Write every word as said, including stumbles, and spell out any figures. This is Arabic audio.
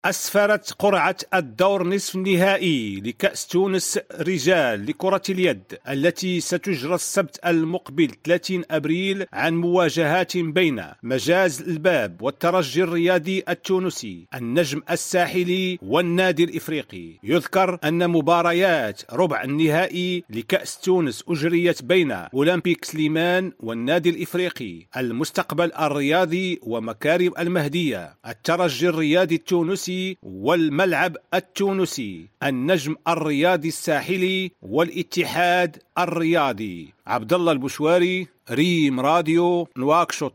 أسفرت قرعة الدور نصف النهائي لكأس تونس رجال لكرة اليد التي ستجرى السبت المقبل ثلاثين أبريل عن مواجهات بين مجاز الباب والترجي الرياضي التونسي، النجم الساحلي والنادي الإفريقي. يذكر أن مباريات ربع النهائي لكأس تونس أجريت بين أولمبيك سليمان والنادي الإفريقي، المستقبل الرياضي ومكارم المهدية، الترجي الرياضي التونسي والملعب التونسي، النجم الرياضي الساحلي والاتحاد الرياضي. عبد الله البشواري، ريم راديو، نواكشوط.